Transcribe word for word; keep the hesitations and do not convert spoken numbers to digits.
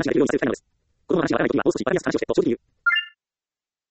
話ができるようにさせるためなのです。子供の話がわからないときは、もう少しわかりやすく話をして、と正直に言う。